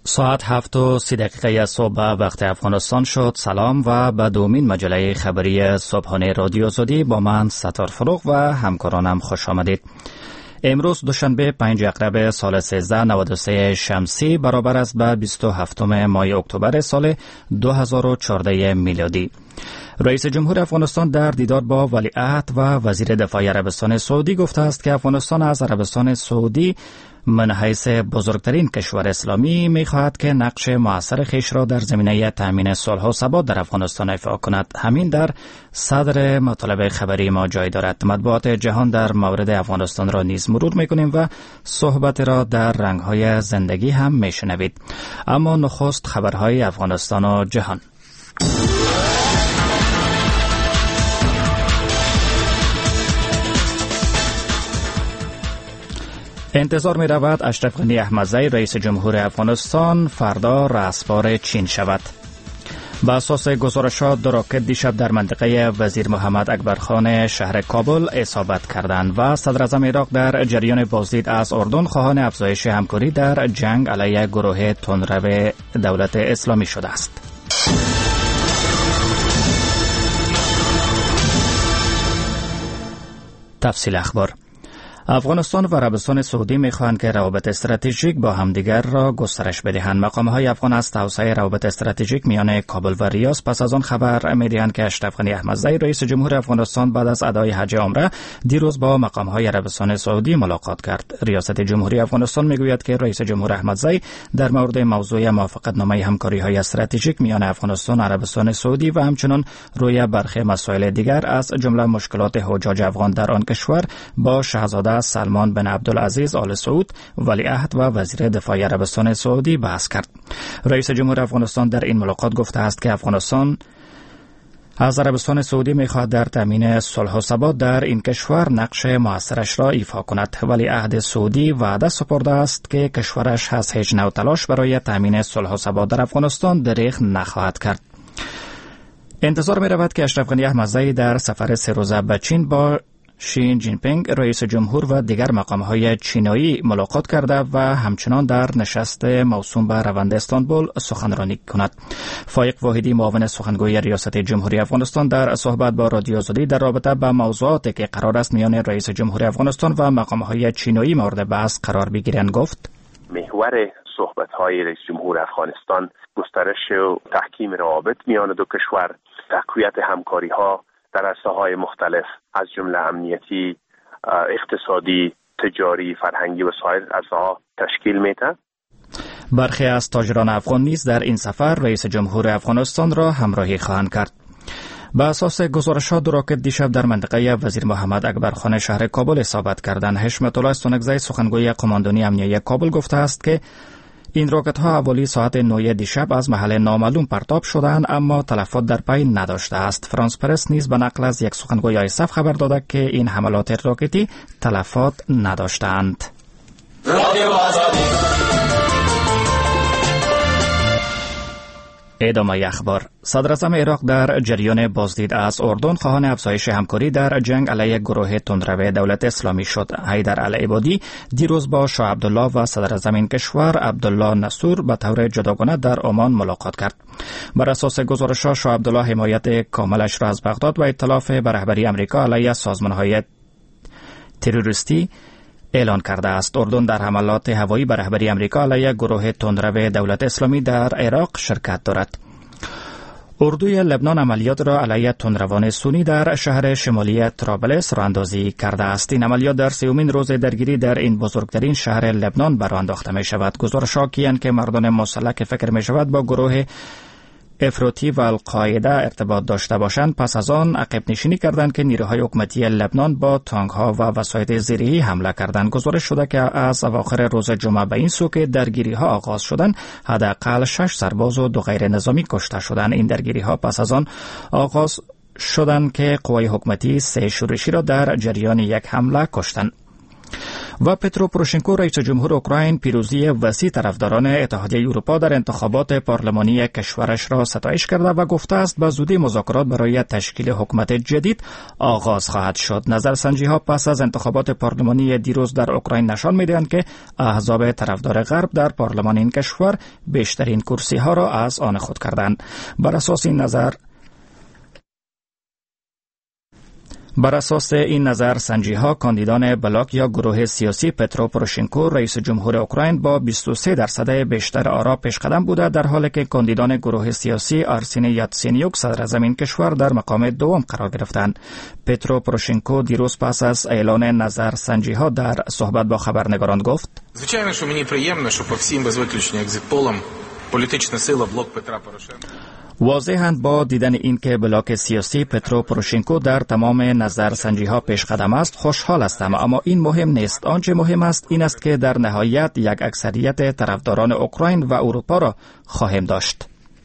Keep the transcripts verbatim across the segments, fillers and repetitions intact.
ساعت هفت و سی دقیقه صبح وقت افغانستان شد. سلام و به دومین مجله خبری صبحانه رادیو آزادی با من ستار فروغ و همکارانم خوش آمدید. امروز دوشنبه پنج اکتبر سال سیزده نود و سه شمسی برابر است به بیست و هفتم ماه اکتبر سال دو هزار و چهارده میلادی. رئیس جمهور افغانستان در دیدار با ولیعهد و وزیر دفاع عربستان سعودی گفته است که افغانستان از عربستان سعودی من حیث بزرگترین کشور اسلامی می خواهد که نقش مؤثر خیش را در زمینه تامین صلح و ثبات در افغانستان ایفا کند. همین در صدر مطالب خبری ما جای دارد. مطبوعات جهان در مورد افغانستان را نیز مرور می کنیم و صحبت را در رنگ‌های زندگی هم می شنوید. اما نخست خبرهای افغانستان و جهان. انتظار می رود اشرف غنی احمدزی رئیس جمهور افغانستان فردا رأسبار چین شود. با اساس گزارشات دو راکت دیشب در منطقه وزیر محمد اکبرخان شهر کابل اصابت کردند و صدر اعظم عراق در جریان بازدید از اردن خواهان افزایش همکاری در جنگ علیه گروه تندرو دولت اسلامی شده است. تفصیل اخبار. افغانستان و عربستان سعودی می‌خواهند که روابط استراتژیک با همدیگر را گسترش بدهند. مقام‌های افغان از توسعه روابط استراتژیک میان کابل و ریاض پس از آن خبر می‌دهند که اشرف غنی احمدزی رئیس جمهور افغانستان بعد از ادای حج عمره دیروز با مقام‌های عربستان سعودی ملاقات کرد. ریاست جمهوری افغانستان می‌گوید که رئیس جمهور احمدزی در مورد موضوع موافقتنامه همکاری‌های استراتژیک میان افغانستان و عربستان سعودی و همچنین روی برخی مسائل دیگر از جمله مشکلات حجاج افغان در آن کشور با شاهزاده سلمان بن عبدالعزیز آل سعود ولیعهد و وزیر دفاع عربستان سعودی بحث کرد. رئیس جمهور افغانستان در این ملاقات گفته است که افغانستان از عربستان سعودی می‌خواهد در تامین صلح و ثبات در این کشور نقش موثرش را ایفا کند. ولیعهد سعودی وعده سپرده است که کشورش از هیچ نوع تلاش برای تامین صلح و ثبات در افغانستان دریغ نخواهد کرد. انتظار می‌رود که اشرف غنی احمدزی در سفر سه روزه به چین با شی جین پینگ رئیس جمهور و دیگر مقام‌های چینایی ملاقات کرده و همچنان در نشست موسوم به روند استانبول سخنرانی کند. فایق واحدی معاون سخنگوی ریاست جمهوری افغانستان در صحبت با رادیو آزادی در رابطه با موضوعاتی که قرار است میان رئیس جمهوری افغانستان و مقام‌های چینایی مورد بحث قرار بگیرند گفت: محور صحبت‌های رئیس جمهور افغانستان گسترش و تحکیم روابط میان دو کشور، تقویت همکاری‌ها در عرصه‌های مختلف از جمله امنیتی، اقتصادی، تجاری، فرهنگی و سایر عرصه‌ها تشکیل می‌دهد. برخی از تاجران افغان نیز در این سفر رئیس جمهور افغانستان را همراهی خواهند کرد. با اساس گزارشات دو راکت دیشب در منطقه وزیر محمد اکبرخان شهر کابل اصابت کردند. حشمت الله استونکزی سخنگوی قماندانی امنیتی کابل گفته است که این راکت ها اولی ساعت نه دیشب از محل نامعلوم پرتاب شدند اما تلفات در پی نداشته است. فرانس پرس نیز به نقل از یک سخنگوی آیسف خبر داده که این حملات راکتی تلفات نداشتند. ادامه اخبار. صدر اعظم عراق در جریان بازدید از اردن خواهان افزایش همکاری در جنگ علیه گروه تندرو دولت اسلامی شد. حیدر العبادی دیروز با شاه عبدالله و صدر اعظم این کشور عبدالله نصور به طور جداگانه در عمان ملاقات کرد. بر اساس گزارش‌ها شاه عبدالله حمایت کاملش را از بغداد و ائتلاف به رهبری آمریکا علیه سازمان‌های تروریستی اعلان کرده است. اردن در حملات هوایی به رهبری آمریکا علیه گروه تندرو دولت اسلامی در عراق شرکت دارد. اردوی لبنان عملیات را علیه تندروان سنی در شهر شمالی طرابلس راهاندازی کرده است. این عملیات در سومین روز درگیری در این بزرگترین شهر لبنان برآ انداخته می شود. گزارش‌ها گویند که مردان مسلح که فکر می شود با گروه افراطی و القاعده ارتباط داشته باشند پس از آن عقب نشینی کردند که نیروهای حکومتی لبنان با تانک‌ها و وسایط زیره‌ای حمله کردند. گزارش شده که از اواخر روز جمعه به این سو که درگیری‌ها آغاز شدند حداقل شش سرباز و دو غیر نظامی کشته شدند. این درگیری‌ها پس از آن آغاز شدند که قوای حکومتی سه شورشی را در جریان یک حمله کشتند. و پترو پوروشنکو رئیس جمهور اوکراین پیروزی وسیع طرفداران اتحادیه اروپا در انتخابات پارلمانی کشورش را ستایش کرده و گفته است به زودی مذاکرات برای تشکیل حکومت جدید آغاز خواهد شد. نظرسنجی ها پس از انتخابات پارلمانی دیروز در اوکراین نشان می‌دهند که احزاب طرفدار غرب در پارلمان این کشور بیشترین کرسی ها را از آن خود کردند. بر اساس این نظر بر اساس این نظر سنجی ها کاندیدان بلاک یا گروه سیاسی پترو پوروشنکو رئیس جمهور اوکراین با بیست و سه درصد بیشتر آرا پیشقدم بوده، در حالی که کاندیدان گروه سیاسی آرسین یاتسینیوک صدراعظم این کشور در مقام دوم قرار گرفتند. پترو پوروشنکو دیروز پس از اعلان نظر سنجی ها در صحبت با خبرنگاران گفت: звичайно, що мені приємно, що по всім без виключення екзит-полам політична сила блок Петра Порошенка. واضحند با دیدن این که بلاک سیاسی پترو پوروشنکو در تمام نظرسنجی ها پیش قدم است خوشحال هستم، اما این مهم نیست. آنچه مهم است این است که در نهایت یک اکثریت طرفداران اوکراین و اروپا را خواهیم داشت.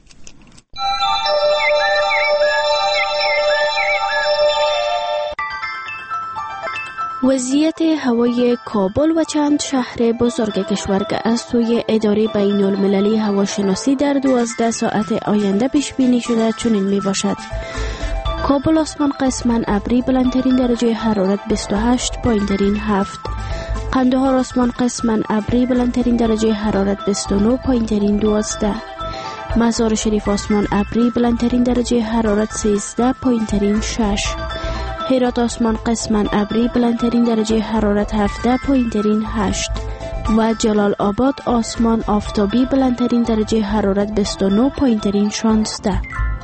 وضعیت هوای کابل و چند شهر بزرگ کشور که از سوی اداره بین المللی هواشناسی در دوازده ساعت آینده پیش بینی شده چنین می باشد: کابل آسمان قسماً ابری، بلندترین درجه حرارت بیست و هشت، پایینترین هفت. قندهار آسمان قسماً ابری، بلندترین درجه حرارت بیست و نه، پایینترین دوازده. مزار شریف آسمان ابری، بلندترین درجه حرارت سیزده، پایینترین شش. هرات آسمان قسماً ابری، بلندترین درجه حرارت هفده، پایینترین هشت. و جلال آباد آسمان آفتابی، بلندترین درجه حرارت بیست و نه، پایینترین شانزده.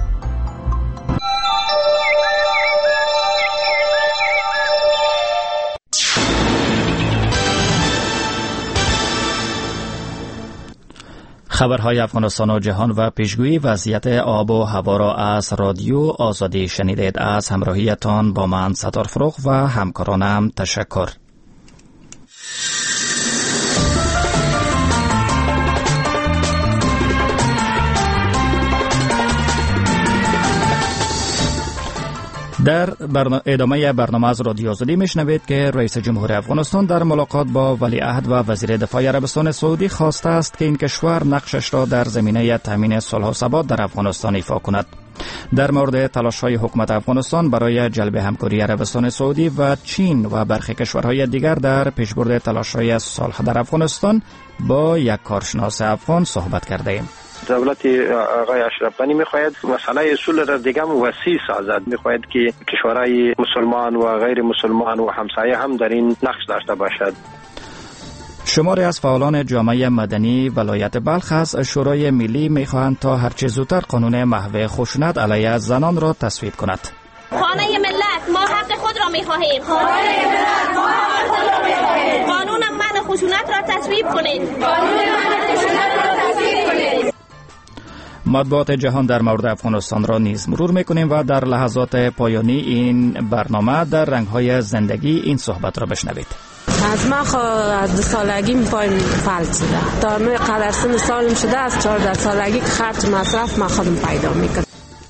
خبرهای افغانستان و جهان و پیشگویی وضعیت آب و هوا را از رادیو آزادی شنیدید. از همراهیتان با من ستار فروغ و همکارانم تشکر. در برنا... ادامه برنامه از رادیو آزادی میشنوید که رئیس جمهور افغانستان در ملاقات با ولیعهد و وزیر دفاع عربستان سعودی خواسته است که این کشور نقشش را در زمینه تامین صلح و ثبات در افغانستان ایفا کند. در مورد تلاش‌های حکومت افغانستان برای جلب همکاری عربستان سعودی و چین و برخی کشورهای دیگر در پیشبرد تلاش‌های صلح در افغانستان با یک کارشناس افغان صحبت کردیم. دولت آقای اشرف غنی می‌خواهد مسئله اصول را دیگه وسیع سازد، می‌خواهد که کشورهای مسلمان و غیر مسلمان و همسایه هم در این نقش داشته باشد. شماری از فعالان جامعه مدنی ولایت بلخ از شورای ملی می‌خواهند تا هرچه زودتر قانون محو خشونت علیه زنان را تصویب کند. خانه ملت، ما حق خود را می‌خواهیم. خانه ملت، ما حق خود را می‌خواهیم. قانون منع خشونت را تصویب کنید. قانون منع خشونت را تصویب کنید. مطبوعات جهان در مورد افغانستان را نیز مرور میکنیم و در لحظات پایانی این برنامه در رنگ‌های زندگی این صحبت را بشنوید. از ما خو از دو سالگی پایم فلج شده، تا من قدر سن سالم شده از چهارده سالگی که خرج مصرف ما خودم پیدا میکنم.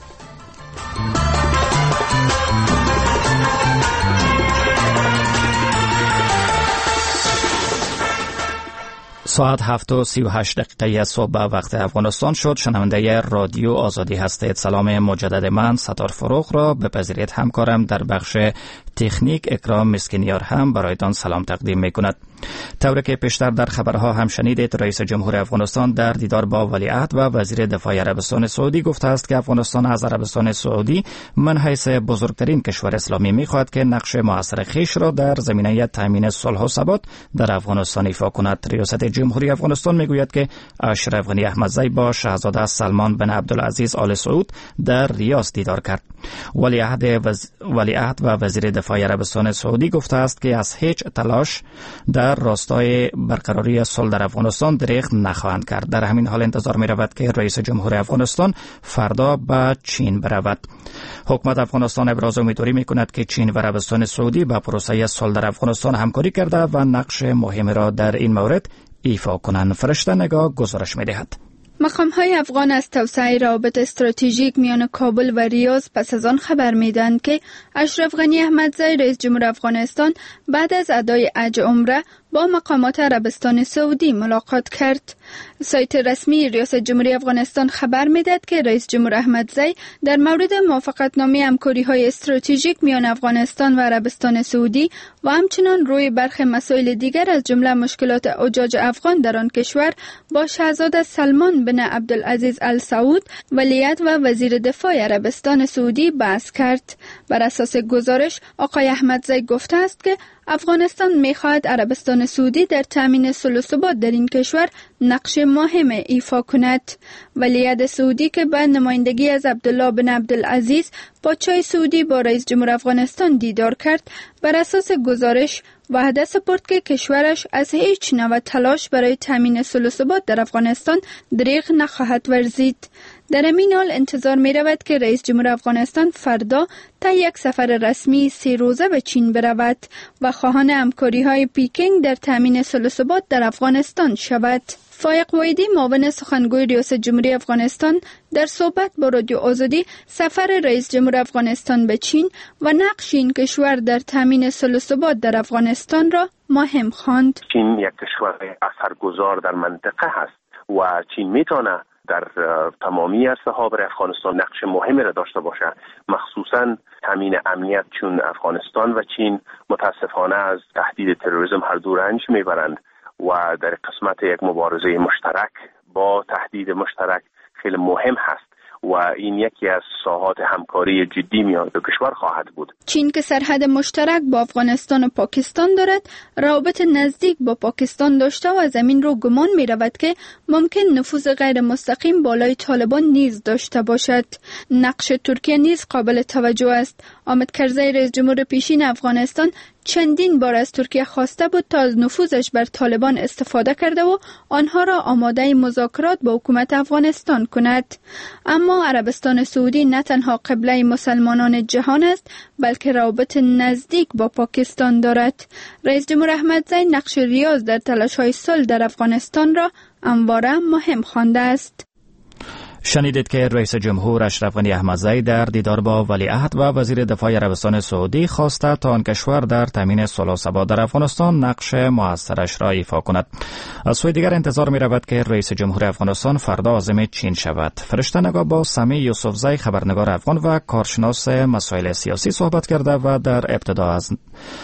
ساعت هفت و سی و هشت دقیقه صبح وقت افغانستان شد. شنونده رادیو آزادی هستید. سلام مجدد من ستار فروغ را بپذیرید. همکارم در بخش تکنیک اکرام مسکینیار هم برایتان سلام تقدیم می کند. طوری که پیشتر در خبرها هم شنیدید، رئیس جمهور افغانستان در دیدار با ولیعهد و وزیر دفاع عربستان سعودی گفته است که افغانستان از عربستان سعودی من حیث بزرگترین کشور اسلامی می‌خواهد که نقش موثر خویش را در زمینه تامین صلح و ثبات در افغانستان ایفا کند. ریاست جمهوری افغانستان میگوید که اشرف غنی احمدزی با شاهزاده سلمان بن عبدالعزیز آل سعود در ریاض دیدار کرد. ولیعهد وز... ولیعهد و وزیر دفاع عربستان سعودی گفته است که از هیچ تلاش در راستای برقراری صلح در افغانستان دریغ نخواهند کرد. در همین حال انتظار می رود که رئیس جمهور افغانستان فردا به چین برود. حکومت افغانستان ابراز امیدواری می کند که چین و عربستان سعودی با پروسه صلح در افغانستان همکاری کرده و نقش مهمی را در این مورد ایفا کنند. فرشته نگاه گزارش می دهد. مقام‌های افغان از توسعه روابط استراتژیک میان کابل و ریاض پس از آن خبر می‌دهند که اشرف غنی احمدزی رئیس جمهور افغانستان بعد از ادای حج عمره با مقامات عربستان سعودی ملاقات کرد. سایت رسمی ریاست جمهوری افغانستان خبر می‌دهد که رئیس جمهور احمدزی در مورد موافقتنامه همکاری‌های استراتژیک میان افغانستان و عربستان سعودی و همچنین روی برخی مسائل دیگر از جمله مشکلات حجاج افغان در آن کشور با شاهزاده سلمان بن عبدالعزیز ال سعود ولیعهد و وزیر دفاع عربستان سعودی بحث کرد. بر اساس گزارش آقای احمدزی گفته است که افغانستان می‌خواهد عربستان سعودی در تامین صلح و ثبات در این کشور نقش مهم ایفا کند. ولیعهد سعودی که به نمایندگی از عبدالله بن عبدالعزیز پادشاه سعودی با رئیس جمهور افغانستان دیدار کرد، بر اساس گزارش وعده سپرد که کشورش از هیچ نوع تلاش برای تامین صلح و ثبات در افغانستان دریغ نخواهد ورزید. در این حال انتظار می رود که رئیس جمهور افغانستان فردا تا یک سفر رسمی سه روزه به چین برود و خواهان همکاری های پیکینگ در تامین صلح و ثبات در افغانستان شود. فایق وحیدی معاون سخنگوی ریاست جمهوری افغانستان در صحبت با رادیو آزادی سفر رئیس جمهور افغانستان به چین و نقش این کشور در تامین صلح و ثبات در افغانستان را مهم خواند. چین یک کشور اثرگذار در منطقه هست و چین میتونه در تمامی عرصه ها برای افغانستان نقش مهمی را داشته باشه، مخصوصا تامین امنیت، چون افغانستان و چین متاسفانه از تهدید تروریسم هر دو رنج میبرند و در قسمت یک مبارزه مشترک با تهدید مشترک خیلی مهم هست و این یکی از ساحات همکاری جدی میان دو کشور خواهد بود. چین که سرحد مشترک با افغانستان و پاکستان دارد، روابط نزدیک با پاکستان داشته و از این رو گمان می رود که ممکن نفوذ غیر مستقیم بالای طالبان نیز داشته باشد. نقش ترکیه نیز قابل توجه است. حامد کرزی رئیس جمهور پیشین افغانستان چندین بار از ترکیه خواسته بود تا از نفوذش بر طالبان استفاده کرده و آنها را آماده مذاکرات با حکومت افغانستان کند. اما عربستان سعودی نه تنها قبله مسلمانان جهان است، بلکه روابط نزدیک با پاکستان دارد. رئیس جمهور احمدزی نقش ریاض در تلاش‌های صلح در افغانستان را همواره مهم خوانده است. شنیدید که رئیس جمهور اشرف غنی احمدزی در دیدار با ولیعهد و وزیر دفاع عربستان سعودی خواسته تا آن کشور در تامین صلح و ثبات در افغانستان نقش موثرش را ایفا کند. از سوی دیگر انتظار می رود که رئیس جمهور افغانستان فردا عازم چین شود. فرشته نگاه با سمی یوسفزی خبرنگار افغان و کارشناس مسائل سیاسی صحبت کرده و در ابتدا از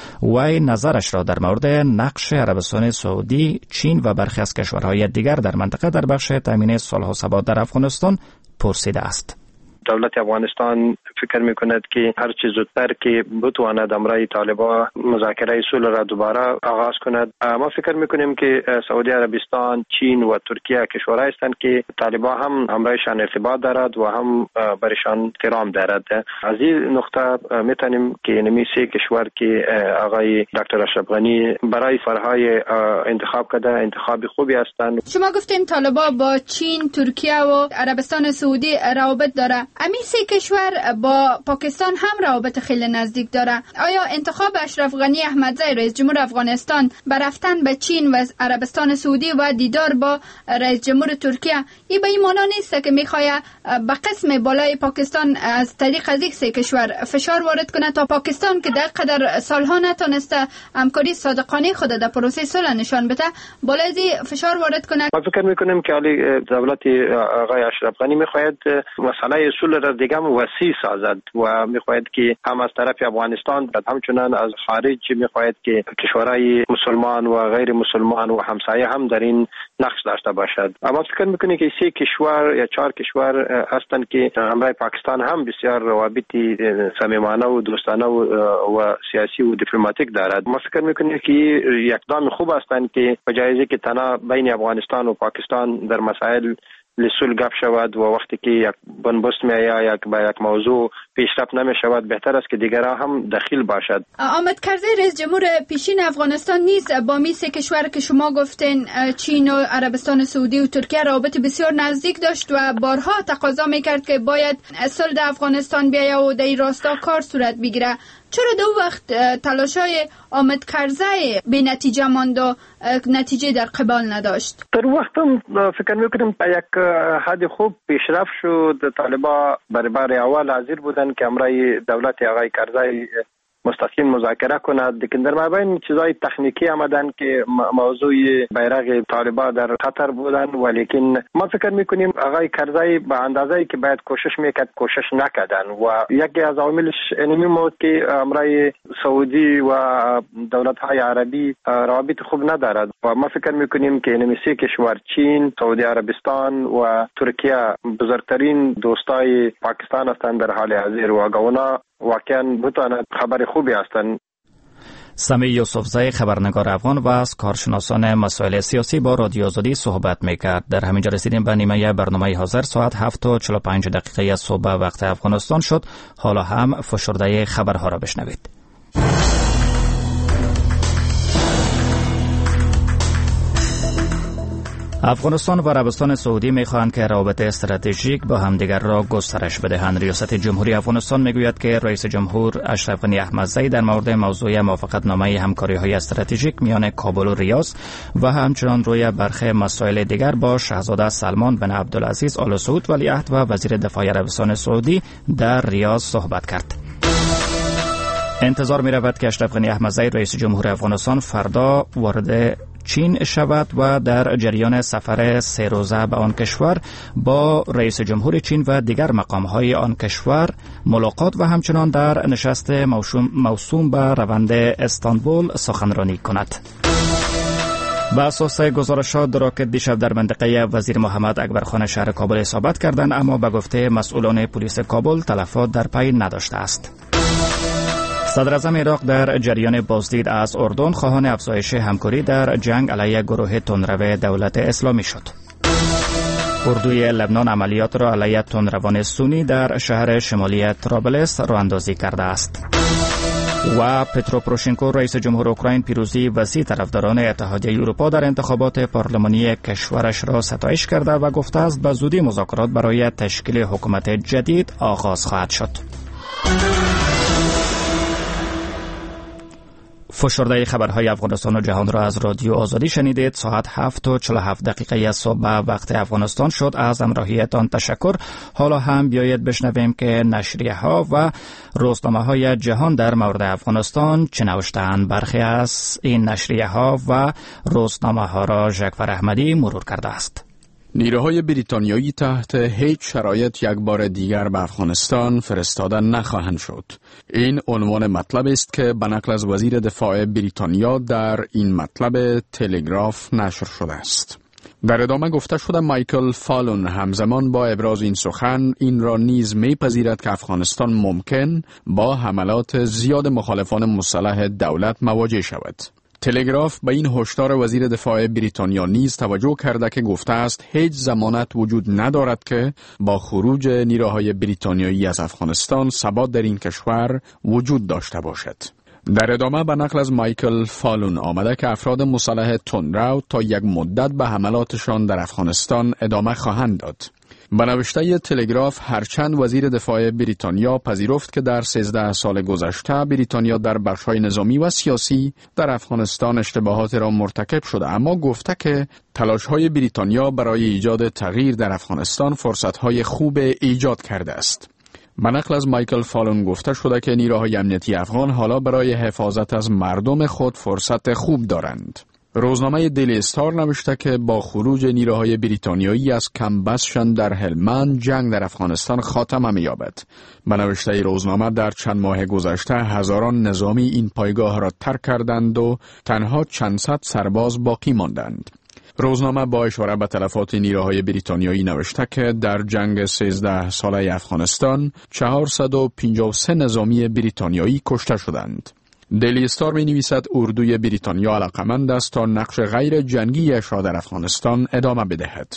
وی نظرش را در مورد نقش عربستان سعودی، چین و برخی از کشورهای دیگر در منطقه در بخش تامین صلح و ثبات در افغانستان پرسیده است. دولت افغانستان فکر میکند که هر چه زودتر که بتواند امرای طالبان مذاکره صلح را دوباره آغاز کند. ما فکر میکنیم که سعودی عربستان، چین و ترکیه کشورهایی هستند که طالبان هم امرایشان ارتباط دارد و هم برشان احترام دارد. از این نقطه میتونیم که نمی سه کشور که آقای دکتر اشرف غنی برای فرهای انتخاب کرده انتخاب خوبی هستند. شما گفتین طالبان با چین، ترکیه و عربستان سعودی روابط داره. امی سه کشور با پاکستان هم روابط خیلی نزدیک داره. آیا انتخاب اشرف غنی احمدزی رئیس جمهور افغانستان برفتن به چین و عربستان سعودی و دیدار با رئیس جمهور ترکیه این به این معنا نیست که میخواد به قسم بالای پاکستان از طریق از یک سه کشور فشار وارد کنه تا پاکستان که در قدر سالها نتونسته همکاری صادقانه خود در پروسه صلح نشان بده بالای فشار وارد کنه؟ ما فکر میکنیم که علی دولت آقای اشرف غنی میخواد مسئله صلح را دیگه وسیع سازد و میخواهد که هم از طرف افغانستان و همچنان از خارج میخواهد که کشورهای مسلمان و غیر مسلمان و همسایه هم در این نقش داشته باشد. اما فکر میکنیم که سه کشور یا چهار کشور هستند که همراه پاکستان هم بسیار روابطی صمیمانه و دوستانه و, و سیاسی و دیپلماتیک دارد. ما فکر میکنیم که یک اقدام خوب هستند که بجای که تنها بین افغانستان و پاکستان در مسائل لسول گپ شود و وقتی که یک بنبست میآید یک با یک موضوع پیشرفت نمی شود، بهتر است که دیگرها هم دخیل باشد. آمد کرزی رئیس جمهور پیشین افغانستان نیست با می سه کشور که شما گفتین چین و عربستان سعودی و ترکیه رابطه بسیار نزدیک داشت و بارها تقاضا میکرد که باید صلح افغانستان بیاید و در این راستا کار صورت بگیره. چرا دو وقت تلاشای آمد کرزی به نتیجه ماند و نتیجه در قبال نداشت؟ در وقت هم فکر میکنم تا یک حد خوب پیشرفت شد. طالبا برای بار اول حاضر بودن که امرای دولت آقای کرزی مستقیم مذاکره کند، لیکن در مابین چیزای تکنیکی آمدن که موضوع بیرق طالبا در خطر بودن، ولیکن ما فکر میکنیم آقای کرزی به اندازه‌ای که باید کوشش میکرد کوشش نکردن و یکی از عواملش اینمی بود که امرای سعودی و دولت‌های عربی روابط خوب ندارد و ما فکر میکنیم که اینمی سه کشور چین، سعودی عربستان و ترکیه بزرگترین دوستای پاکستان هستند در حال حاضر و گونا واقعا بتواند خبر خوبی هستند. سمی یوسفزی خبرنگار افغان و از کارشناسان مسائل سیاسی با رادیو آزادی صحبت میکرد. در همینجا رسیدیم به نیمه برنامه حاضر. ساعت هفت و چهل و پنج دقیقه صبح وقت افغانستان شد. حالا هم فشرده خبرها را بشنوید. افغانستان و عربستان سعودی می‌خواهند که روابط استراتژیک با همدیگر را گسترش بدهند. ریاست جمهوری افغانستان میگوید که رئیس جمهور اشرف غنی احمدزی در مورد موضوع موافقتنامه همکاری‌های استراتژیک میان کابل و ریاض و همچنان روی برخی مسائل دیگر با شاهزاده سلمان بن عبدالعزیز آل سعود ولیعهد و وزیر دفاع عربستان سعودی در ریاض صحبت کرد. انتظار می رود که اشرف غنی احمدزی رئیس جمهور افغانستان فردا وارد چین شود و در جریان سفر سه روزه به آن کشور با رئیس جمهور چین و دیگر مقام‌های آن کشور ملاقات و همچنان در نشست موسوم به روند استانبول سخنرانی کند. به اساس گزارشات راکت دیشب در منطقه وزیر محمد اکبرخان شهر کابل اصابت کردند، اما به گفته مسئولان پلیس کابل تلفات در پی نداشته است. صدر اعظم عراق در جریان بازدید از اردن خواهان افزایش همکاری در جنگ علیه گروه تندرو دولت اسلامی شد. اردوی لبنان عملیات را علیه تندروان سونی در شهر شمالی طرابلس راه اندازی کرده است. و پترو پروشنکو رئیس جمهور اوکراین پیروزی وسیع طرفداران اتحادیه اروپا در انتخابات پارلمانی کشورش را ستایش کرده و گفته است به زودی مذاکرات برای تشکیل حکومت جدید آغاز خواهد شد. فشرده خبرهای افغانستان و جهان را از رادیو آزادی شنیدید. ساعت هفت و چهل و هفت دقیقه صبح وقت افغانستان شد. از همراهیتان تشکر. حالا هم بیایید بشنویم که نشریه ها و روزنامه های جهان در مورد افغانستان چه نوشته‌اند. برخی از این نشریه ها و روزنامه ها را ژکفر احمدی مرور کرده است. نیروهای بریتانیایی تحت هیچ شرایط یک بار دیگر به افغانستان فرستاده نخواهند شد. این عنوان مطلب است که به نقل از وزیر دفاع بریتانیا در این مطلب تلگراف نشر شده است. در ادامه گفته شده مایکل فالون همزمان با ابراز این سخن این را نیز میپذیرد که افغانستان ممکن با حملات زیاد مخالفان مسلح دولت مواجه شود. تلگراف به این هشدار وزیر دفاع بریتانیا نیز توجه کرده که گفته است هیچ ضمانت وجود ندارد که با خروج نیروهای بریتانیایی از افغانستان ثبات در این کشور وجود داشته باشد. در ادامه به نقل از مایکل فالون آمده که افراد مسلح تندرو تا یک مدت به حملاتشان در افغانستان ادامه خواهند داد. به نوشته تلگراف هرچند وزیر دفاع بریتانیا پذیرفت که در سیزده سال گذشته بریتانیا در بخش‌های نظامی و سیاسی در افغانستان اشتباهات را مرتکب شده، اما گفته که تلاش‌های بریتانیا برای ایجاد تغییر در افغانستان فرصت‌های خوب ایجاد کرده است. به نقل از مایکل فالون گفته شده که نیروهای امنیتی افغان حالا برای حفاظت از مردم خود فرصت خوب دارند. روزنامه دیلی استار نوشته که با خروج نیروهای بریتانیایی از کمبسشن در هلمند جنگ در افغانستان خاتمه می‌یابد. به نوشته روزنامه در چند ماه گذشته هزاران نظامی این پایگاه را ترک کردند و تنها چند صد سرباز باقی ماندند. روزنامه با اشاره به تلفات نیروهای بریتانیایی نوشته که در جنگ سیزده ساله افغانستان چهارصد و پنجاه و سه نظامی بریتانیایی کشته شدند. دیلی استار می نویسد اردوی بریتانیا علاقمند است تا نقش غیر جنگیش را در افغانستان ادامه بدهد.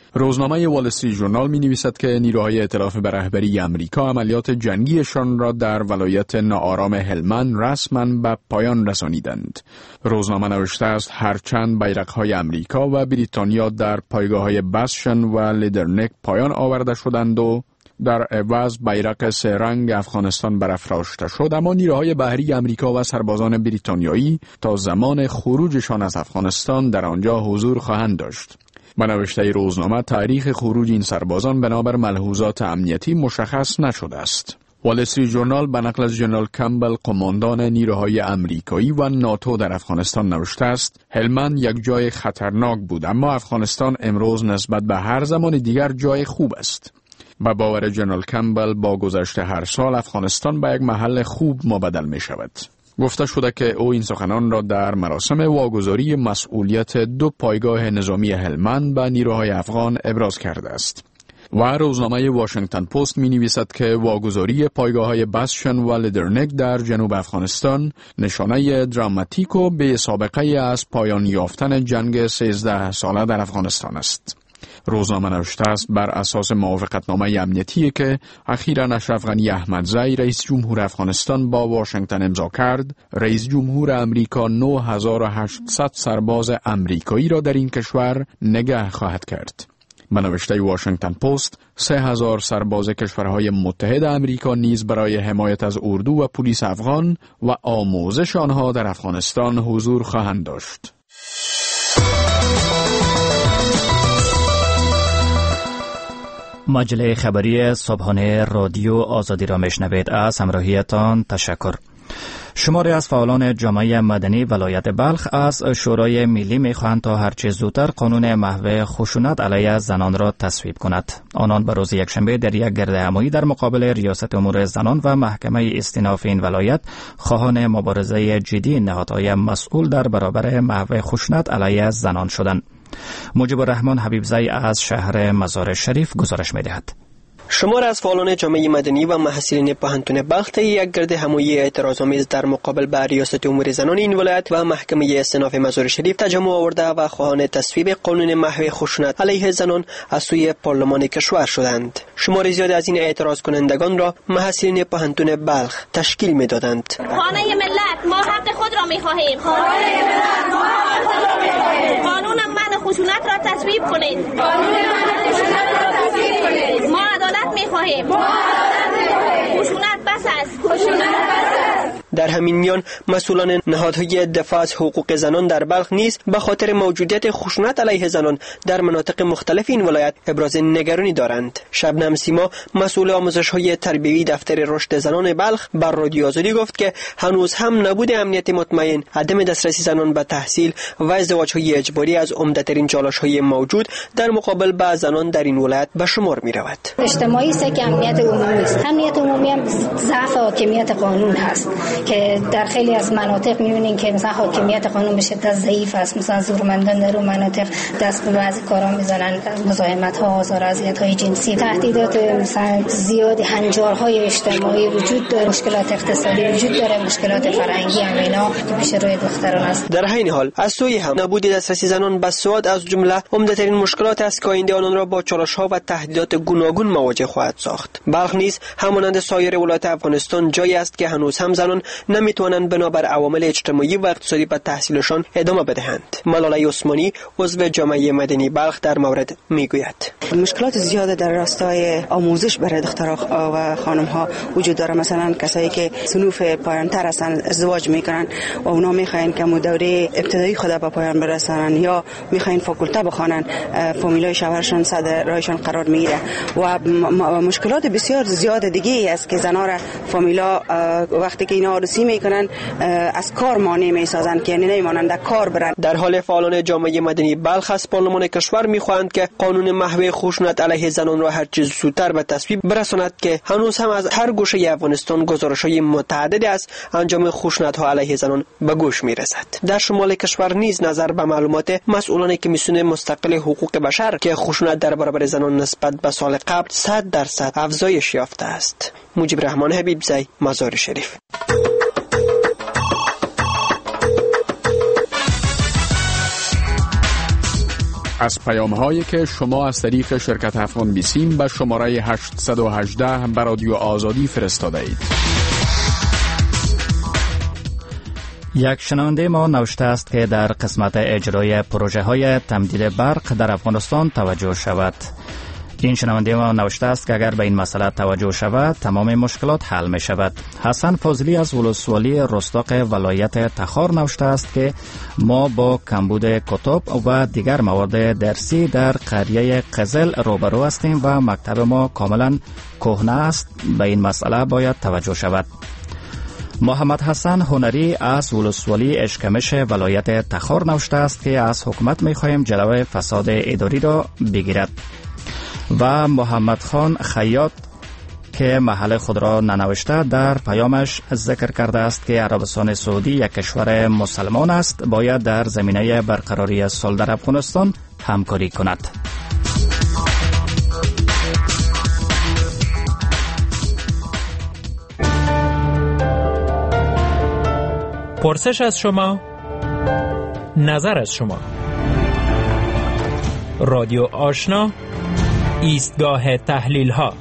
روزنامه وال استریت ژورنال می نویسد که نیروهای ائتلاف به رهبری امریکا عملیات جنگیشان را در ولایت ناآرام هلمند رسما به پایان رسانیدند. روزنامه نوشته است هرچند بیرق‌های امریکا و بریتانیا در پایگاه‌های باسشن و لیدرنک پایان آورده شدند و در عوض بیرق سه رنگ افغانستان برافراشته شد، اما نیروهای بحری امریکا و سربازان بریتانیایی تا زمان خروجشان از افغانستان در آنجا حضور خواهند داشت. با نوشته روزنامه تاریخ خروج این سربازان بنابر ملحوظات امنیتی مشخص نشده است. وال استریت ژورنال به نقل از ژنرال کمبل قماندان نیروهای امریکایی و ناتو در افغانستان نوشته است هلمند یک جای خطرناک بود، اما افغانستان امروز نسبت به هر زمان دیگر جای خوب است. با باور ژنرال کمبل با گذشت هر سال افغانستان به یک محل خوب مبدل می شود. گفته شده که او این سخنان را در مراسم واگذاری مسئولیت دو پایگاه نظامی هلمند به نیروهای افغان ابراز کرده است. و روزنامه واشنگتن پست می نویسد که واگذاری پایگاه‌های باسشن و لیدرنک در جنوب افغانستان نشانه دراماتیک و بی سابقه از پایان یافتن جنگ سیزده ساله در افغانستان است. روزنامه نوشته است بر اساس موافقتنامه امنیتی که اخیراً اشرف غنی احمدزی رئیس جمهور افغانستان با واشنگتن امضا کرد، رئیس جمهور امریکا نه هزار و هشتصد سرباز امریکایی را در این کشور نگه خواهد کرد. به نوشته واشنگتن پست، سه هزار سرباز کشورهای متحد امریکا نیز برای حمایت از اردو و پلیس افغان و آموزش آنها در افغانستان حضور خواهند داشت. مجله خبری صبحانه رادیو آزادی را میشنوید. از همراهیتان تشکر. شماری از فعالان جامعه مدنی ولایت بلخ از شورای ملی میخواهند تا هرچه زودتر قانون محو خشونت علیه زنان را تصویب کند. آنان به روز یکشنبه در یک گرد همایی در مقابل ریاست امور زنان و محکمه استیناف این ولایت خواهان مبارزه جدی نهادهای مسئول در برابر محو خشونت علیه زنان شدند. مجیب الرحمن حبیبزی از شهر مزار شریف گزارش می‌دهد. شمار از فعالان جامعه مدنی و محصلین پوهنتون بلخ یک گرد همایی اعتراض‌آمیز در مقابل به ریاست امور زنان این ولایت و محکمه استیناف مزار شریف تجمع آورده و خواهان تصویب قانون محو خشونت علیه زنان از سوی پارلمان کشور شدند. شمار زیاد از این اعتراض کنندگان را محصلین پوهنتون بلخ تشکیل می‌دادند. خانه ملت، ما حق خود را می‌خواهیم. خانه ملت، ما حق خود را می‌خواهیم. قانون منع خشونت را تصویب کنید. قانون منع خشونت را تصویب کنید. ما عدالت می‌خواهیم. ما عدالت می‌خواهیم. خشونت بس است. خشونت بس است. در همین میان مسئولان نهادهای دفاع از حقوق زنان در بلخ نیز به خاطر موجودیت خشونت علیه زنان در مناطق مختلف این ولایت ابراز نگرانی دارند. شبنم سیما مسئول آموزش‌های تربیوی دفتر رشد زنان بلخ بر رادیو آزادی گفت که هنوز هم نبود امنیت مطمئن، عدم دسترسی زنان به تحصیل و ازدواج‌های اجباری از عمده‌ترین چالش‌های موجود در مقابل با زنان در این ولایت به شمار می‌رود. اجتماعی است که امنیت عمومی است. امنیت عمومی هم ضعف حاکمیت قانون هست که در خیلی از مناطق می‌بینیم که مثلا حاکمیت قانون به شدت ضعیف است. مثلا زورمندان در اون مناطق دست به بعضی کارا میزنن، مزاحمت‌ها، آزار و اذیت‌های جنسی، تهدیدات مثلا زیاد، هنجارهای اجتماعی وجود داره، مشکلات اقتصادی وجود داره، مشکلات فرهنگی هم اینا که پیش روی دختران است. در همین حال از سوی هم نبود دسترسی زنان به سواد از جمله عمده‌ترین مشکلات است که آینده آنان را با چالش‌ها و تهدیدات گوناگون مواجه خواهد ساخت. بلخ نیز همانند سایر ولایات افغانستان جایی است که هنوز هم زنان نمیتوانند بنابر عوامل اجتماعی و اقتصادی به تحصیلشان ادامه بدهند. ملاله عثمانی عضو جامعه مدنی بلخ در مورد میگوید مشکلات زیاد در راستای آموزش برای دخترها و خانم‌ها وجود داره. مثلا کسایی که صنوف پایان‌تر هستند ازدواج میکنن و اونا میخواین که دوره ابتدایی خود به پایان برسونن یا میخواین فاکولته بخوانن، فامیلای شوهرشان صد راهشان قرار میگیره و مشکلات بسیار زیاد دیگه است که زنا را فامیلا وقتی که اینا عروسی میکنن از کار مانع میسازن که یعنی نمیمانند در کار برن. در حال فعالان جامعه مدنی بلخ از پارلمان کشور میخواهند که قانون محو خشونت علیه زنان را هر چه زودتر به تصویب برساند که هنوز هم از هر گوشه افغانستان گزارش‌های متعددی از انجام خشونت‌ها علیه زنان به گوش میرسد. در شمال کشور نیز نظر به معلومات مسئولان کمیسیون مستقل حقوق بشر که خشونت در برابر زنان نسبت به سال قبل صد درصد افزایش یافته است. مجیب الرحمن حبیبزی، مزار شریف. از پیام هایی که شما از طریق شرکت افغان بیسیم به شماره هشت یک هشت به رادیو آزادی فرستاده اید. یک شنونده ما نوشته است که در قسمت اجرای پروژه های تمدید برق در افغانستان توجه شود. این شنونده ما نوشته است که اگر به این مسئله توجه شود تمام مشکلات حل می شود. حسن فاضلی از ولسوالی رستاق ولایت تخار نوشته است که ما با کمبود کتب و دیگر مواد درسی در قریه قزل روبرو هستیم و مکتب ما کاملا کهنه است. به این مسئله باید توجه شود. محمد حسن هنری از ولسوالی اشکمش ولایت تخار نوشته است که از حکومت می خواهیم جلوی فساد اداری را بگیرد. و محمد خان خیاط که محل خود را ننوشته در پیامش ذکر کرده است که عربستان سعودی یک کشور مسلمان است، باید در زمینه برقراری صلح در افغانستان همکاری کند. پرسش از شما، نظر از شما. رادیو آشنا، ایستگاه تحلیل ها.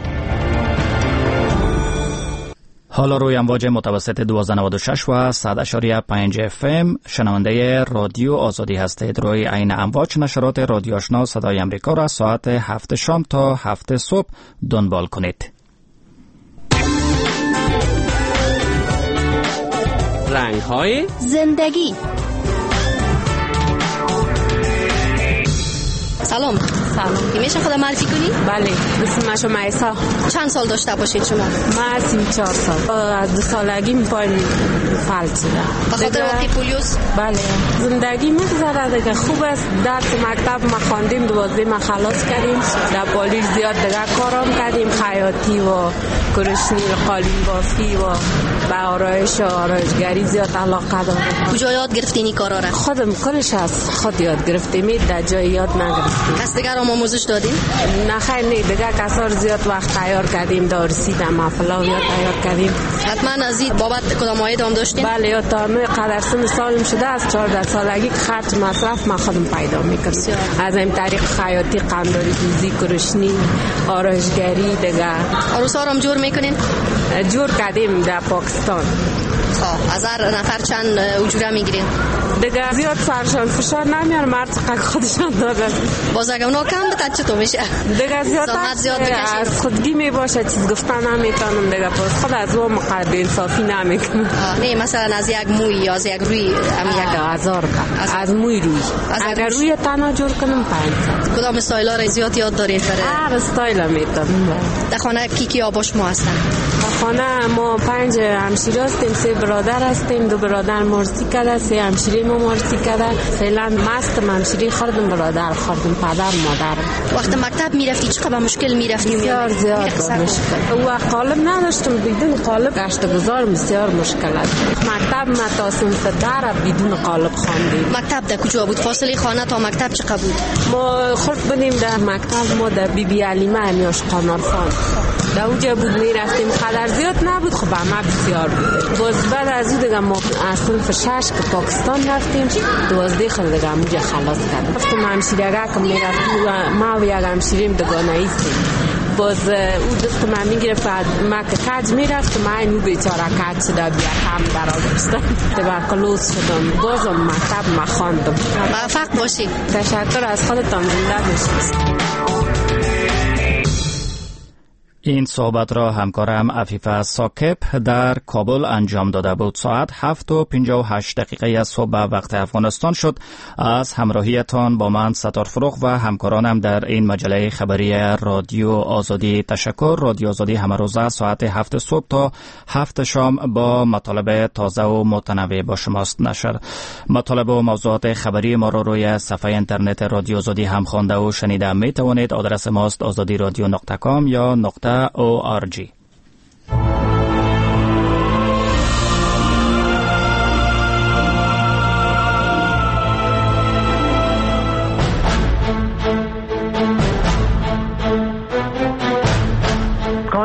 حالا روی امواج متوسط دویست و نود و شش و صد اشاری پنج اف ام شنونده رادیو آزادی هستید. روی عین امواج نشرات رادیو آشنا صدای امریکا را ساعت هفت شام تا هفت صبح دنبال کنید. رنگ های زندگی. سلام. سلام. میشه خودم معرفی کنی؟ بله. اسم شما ایسا. چند سال داشته باشید شما؟ من سی و چهار سال. از دو سالگی پایم فلج شده. به خاطر وقتی پولیوس؟ بله. زندگی میگذره دیگه. خوب است. درس مکتب ما خواندیم، دوازده ما خلاص کردیم. در پالیش زیاد دیگه کارام کردیم، خیاطی و کرشنی و قالین بافی و به آرایش و آرایشگری زیاد علاقه دارم. کجا یاد گرفتین این کارا را؟ خودم کلش از خود یاد گرفتیم، در جای یاد نگرفتیم. کس دیگر هم آموزش دادیم؟ نه خیر نه، دیگه کسار زیاد وقت تیار کردیم، دارسی در محفلا یاد تیار کردیم. حتما از این بابت کدام آید هم داشتین؟ بله، یا تا همه قدر سن سالم شده از چهارده سالگی که خرج مصرف ما خودم پیدا میکنم. از این طریق خیاطی، قنداری دوزی، کرشنی، آرایشگری دیگه. عروسا رو هم جور میکنین؟ جور کردیم در پاکستان. خب از هر نفر چند اجوره میگیرین؟ دیگه زیاد سرشان فشار نمیار، مرد چقدر خودشان دارن. باز اگه اونا کم بتد چطور میشه؟ دیگه زیاد زیاد از خودگی میباشه، چیز گفتن نمیتونم دیگه، باز خود از اون مقدر انصافی نمیکنم. نه مثلا از یک موی یا از یک روی هم یک هزار از, از موی روی از اگر روی تنها جور کنم پنج. کدام استایل ها را زیاد یاد دارید؟ هر استایل میتونم. در خانه کی کی آباش ما هستن؟ در خانه ما پنج همشیره هستیم، سه برادر هستیم، دو برادر مرسی کرده، سه همشیره ما مرسی کرده. فعلا مست همشیره خردم، برادر خردم، پدر مادر. وقت مکتب میرفتی چقدر مشکل میرفتی؟ بسیار زیاد مشکل. و قالب نداشتم، بدون قالب گشت گذار بسیار مشکل است. مکتب ما تا صنف در بدون قالب خواندیم. مکتب در کجا بود؟ فاصله خانه تا مکتب چقدر بود؟ ما خرد بودیم در مکتب، ما در بی بی علیمه همیاش قانارخان در اونجا بود میرفتیم. قدر زیاد نبود، خب همه بسیار بود. باز بعد از اون دیگه ما از صنف شش که پاکستان رفتیم، دوازده خل دیگه اونجا خلاص کردیم. رفتم همشیرگه که میرفتیم و ما و یک همشیریم دگانه ایستیم. باز او دست من میگرفت، ما که کج میرفت، ما اینو بیچاره کج شده بیا هم برادرستم تبرکلوز شدم. بازم مکتب ما خواندم. موفق باشی. تشکر از خودتان، زنده باشید. این صحبت را همکارم عفیفه ساکب در کابل انجام داده بود. ساعت هفت و پنجاه و هشت دقیقه از صبح وقت افغانستان شد. از همراهیتان با من ستار فروغ و همکارانم در این مجله خبری رادیو آزادی تشکر. رادیو آزادی همه روزه ساعت هفت صبح تا هفت شام با مطالب تازه و متنوع با شماست نشر. مطالب و موضوعات خبری ما را روی صفحه اینترنت رادیو آزادی هم خوانده و شنیده می توانید. آدرس ماست آزادی رادیو نقطه کام یا نقطه او آر جی.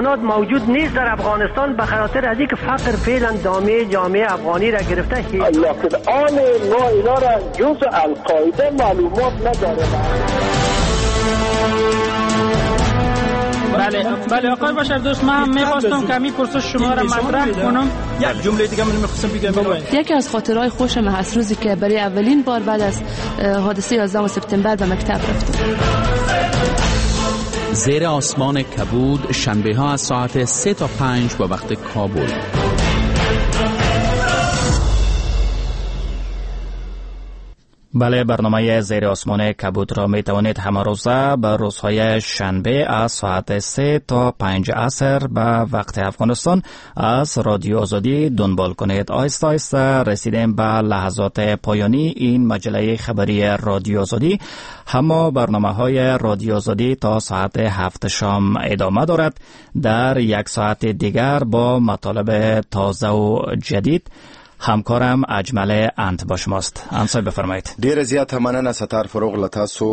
امکانات موجود نیست در افغانستان به خاطر از اینکه فقر فعلا دامه جامعه افغانی را گرفته. لکن آن ما اینا را جز القاعده معلومات نداره. بله بله آقای بشر دوست، من می‌خواستم کمی پرسش شما را مطرح کنم. یک جمله دیگه من می‌خواستم بگم. یکی از خاطرهای خوشم از روزی که برای اولین بار بعد از حادثه یازدهم سپتامبر به مکتب رفتم. زیر آسمان کبود شنبه ها از ساعت سه تا پنج با وقت کابل. بله، برنامه زیر آسمان کبود را می توانید همه روزه به روزهای شنبه از ساعت سه تا پنج عصر به وقت افغانستان از رادیو آزادی دنبال کنید. آیسته آیسته رسیدیم به لحظات پایانی این مجله خبری رادیو آزادی. همه برنامه های رادیو آزادی تا ساعت هفت شام ادامه دارد. در یک ساعت دیگر با مطالب تازه و جدید همکارم اجمل انت با شماست. انصای بفرمایید. ډیر زیات مننه ستار فروغ لتاسو.